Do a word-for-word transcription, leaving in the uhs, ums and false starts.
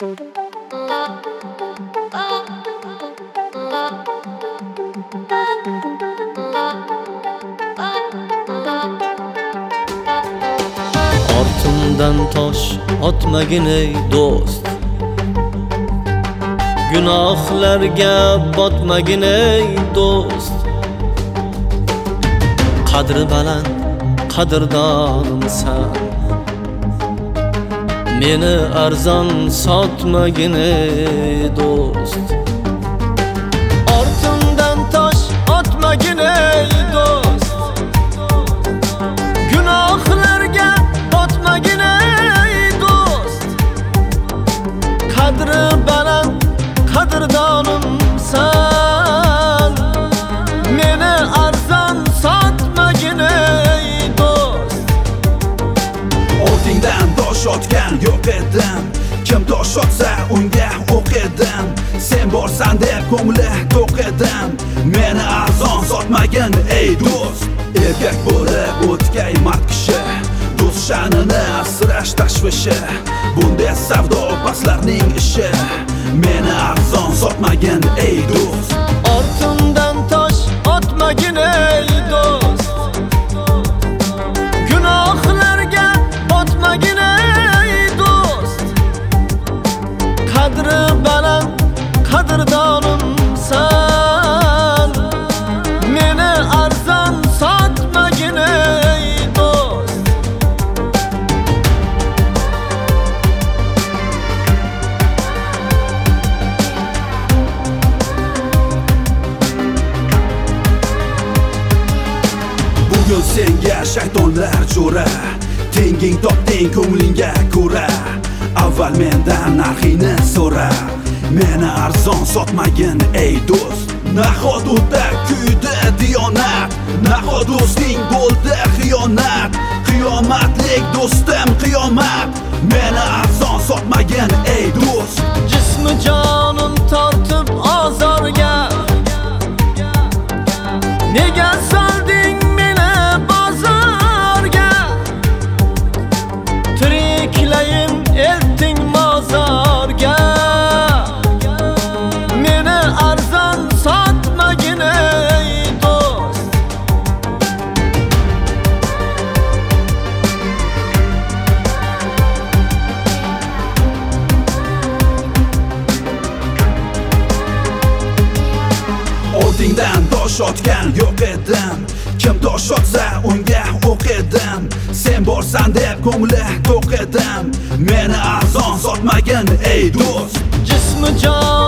Ortimdan tosh otmagin ey do'st, gunohlarga botmagin ey do'st. Qadri baland qadrdonimsan, meni arzon sotmagin ey do'st. Ortimdan tosh otmagin ey do'st, gunohlarga botmagin ey do'st. Qadri baland qadrdonimsan, meni arzon sotmagin ey do'st. Ortingdan tosh otgan yo'q edim, kim tosh otsa unga o'q edim. Sen borsan deb ko'ngli to'q edim, meni arzon sotmagin ey do'st. Erkak bo'lib o'tkay mard kishi, do'st sha'nini asrash tashvishi. Bunday savdo paslarning ishi, meni arzon sotmagin ey do'st. Ortimdan tosh otmagin ey do'st, gunohlarga botmagin ey do'st. Qadri baland qadrdonimsan, meni arzon sotmagin ey do'st. Bugun senga shaytonlar jo'ra, tenging topding ko'nglingga ko'ra. Avval mendan narxingni so'ra, meni arzon sotmagin ey do'st. Nahot o'tda kuydi diyonat, nahot do'sting bo'ldi xiyonat. Qiyomatlik do'stim qiyomat, meni arzon sotmagin ey do'st. Jismi jonim tortib ozorga, nega solding meni bozorga? Tiriklayin elting mozorga, meni arzon sotmagin ey do'st. Ortingdan tosh otgan yo'q edim, kim tosh otsa unga o'q edim. Sen borsan deb ko'ngli to'q edim, meni arzon sotmagin ey do'st. Jismi jon